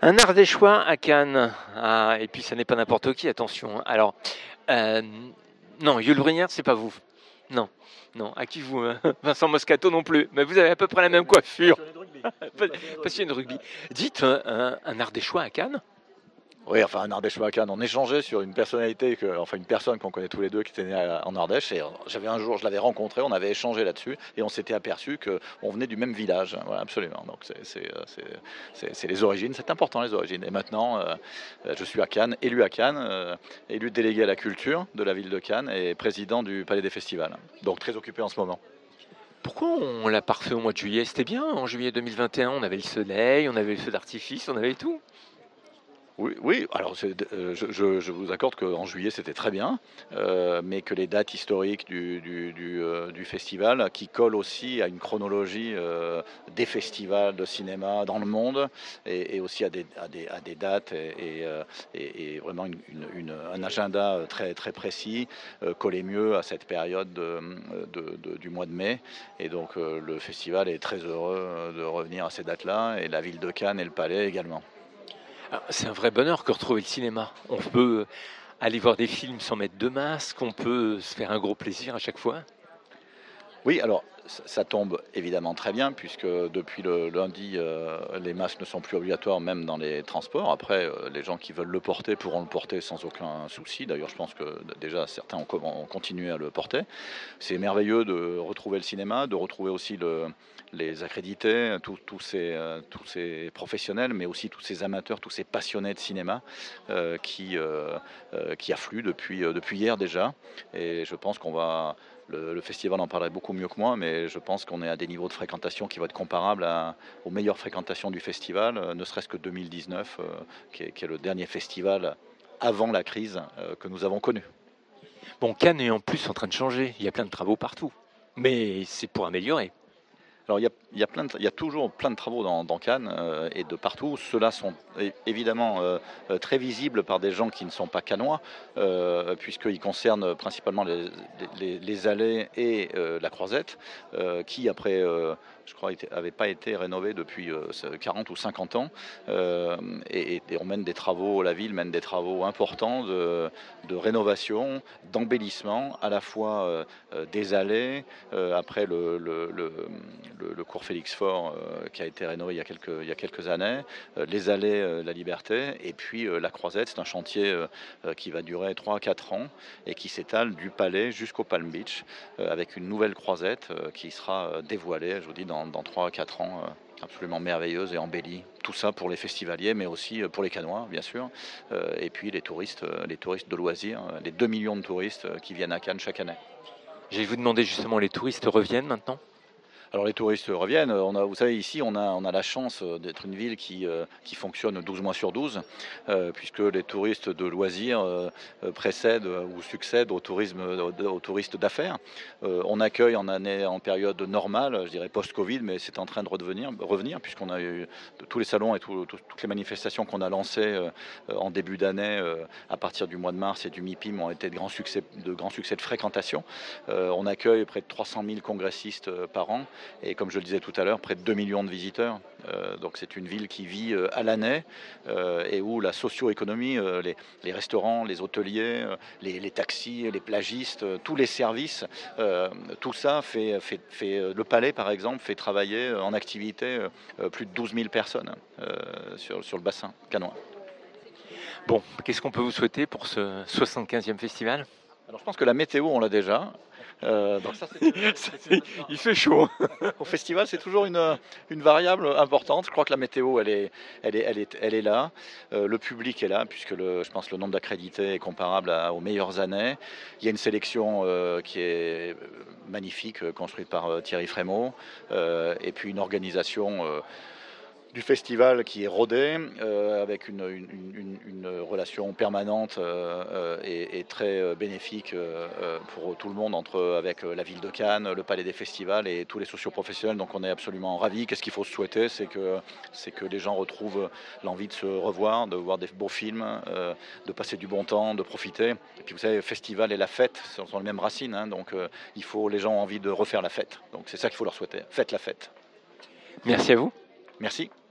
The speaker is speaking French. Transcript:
Un Ardéchois à Cannes. Ah, et puis ça n'est pas n'importe qui, attention. Alors, euh, non, Yul Brynner, c'est pas vous. Non, non. À qui vous Vincent Moscato non plus. Mais vous avez à peu près la même coiffure. Passionné de rugby. Dites, un Ardéchois à Cannes? Oui, enfin un Ardéchois à Cannes. On échangeait sur une personnalité, enfin une personne qu'on connaît tous les deux qui était née en Ardèche. Et j'avais un jour, je l'avais rencontré, on avait échangé là-dessus et on s'était aperçu qu'on venait du même village. Voilà, absolument. Donc c'est les origines, c'est important les origines. Et maintenant, je suis à Cannes, élu délégué à la culture de la ville de Cannes et président du Palais des Festivals. Donc très occupé en ce moment. Pourquoi on l'a pas refait au mois de juillet? C'était bien, en juillet 2021, on avait le soleil, on avait le feu d'artifice, on avait tout. Oui, oui, alors je vous accorde qu'en juillet c'était très bien, mais que les dates historiques du festival, qui collent aussi à une chronologie des festivals de cinéma dans le monde, et aussi à des dates et vraiment un agenda très, très précis, collait mieux à cette période du mois de mai. Et donc le festival est très heureux de revenir à ces dates-là, et la ville de Cannes et le Palais également. Ah, c'est un vrai bonheur que retrouver le cinéma. On peut aller voir des films sans mettre de masque, on peut se faire un gros plaisir à chaque fois. Oui, alors ça tombe évidemment très bien puisque depuis le lundi, les masques ne sont plus obligatoires même dans les transports. Après, les gens qui veulent le porter pourront le porter sans aucun souci. D'ailleurs, je pense que déjà certains ont continué à le porter. C'est merveilleux de retrouver le cinéma, de retrouver aussi les accrédités, tous ces professionnels, mais aussi tous ces amateurs, tous ces passionnés de cinéma qui affluent depuis hier déjà. Et je pense qu'on va le festival en parlerait beaucoup mieux que moi, mais je pense qu'on est à des niveaux de fréquentation qui vont être comparables aux meilleures fréquentations du festival, ne serait-ce que 2019, qui est le dernier festival avant la crise que nous avons connue. Bon, Cannes est en plus en train de changer, il y a plein de travaux partout. Mais c'est pour améliorer. Alors il y a toujours plein de travaux dans Cannes et de partout. Ceux-là sont évidemment très visibles par des gens qui ne sont pas cannois, puisqu'ils concernent principalement les allées et la croisette, qui après, je crois, n'avaient pas été rénovées depuis 40 ou 50 ans. Et on mène des travaux, la ville mène des travaux importants de rénovation, d'embellissement, à la fois des allées, après le cours Félix Faure qui a été rénové il y a quelques années, les allées La Liberté, et puis la Croisette. C'est un chantier qui va durer 3 à 4 ans et qui s'étale du Palais jusqu'au Palm Beach, avec une nouvelle croisette qui sera dévoilée, je vous dis, dans 3 à 4 ans. Absolument merveilleuse et embellie. Tout ça pour les festivaliers, mais aussi pour les Cannois, bien sûr, et puis les touristes de loisirs, les 2 millions de touristes qui viennent à Cannes chaque année. J'allais vous demander justement, les touristes reviennent maintenant? Alors les touristes reviennent. Vous savez, ici, on a la chance d'être une ville qui fonctionne 12 mois sur 12, puisque les touristes de loisirs précèdent ou succèdent aux touristes d'affaires. On accueille en période normale, je dirais post-Covid, mais c'est en train de revenir, puisqu'on a eu tous les salons et toutes les manifestations qu'on a lancées en début d'année, à partir du mois de mars et du MIPIM, ont été de grands succès de fréquentation. On accueille près de 300 000 congressistes par an. Et comme je le disais tout à l'heure, près de 2 millions de visiteurs. Donc c'est une ville qui vit à l'année et où la socio-économie, les restaurants, les hôteliers, les taxis, les plagistes, tous les services, tout ça le Palais par exemple fait travailler en activité plus de 12 000 personnes sur le bassin cannois. Bon, qu'est-ce qu'on peut vous souhaiter pour ce 75e festival? Alors je pense que la météo on l'a déjà. Donc ça, Il fait chaud. au festival, c'est toujours une variable importante. Je crois que la météo, elle est là. Le public est là, puisque je pense que le nombre d'accrédités est comparable aux meilleures années. Il y a une sélection qui est magnifique, construite par Thierry Frémaux, et puis une organisation du festival qui est rodé, avec une relation permanente et très bénéfique pour tout le monde avec la ville de Cannes, le Palais des Festivals et tous les socioprofessionnels. Donc on est absolument ravis. Qu'est-ce qu'il faut se souhaiter? C'est que les gens retrouvent l'envie de se revoir, de voir des beaux films, de passer du bon temps, de profiter. Et puis vous savez, le festival et la fête sont les mêmes racines, hein, donc les gens ont envie de refaire la fête. Donc c'est ça qu'il faut leur souhaiter. Faites la fête. Merci à vous. Merci.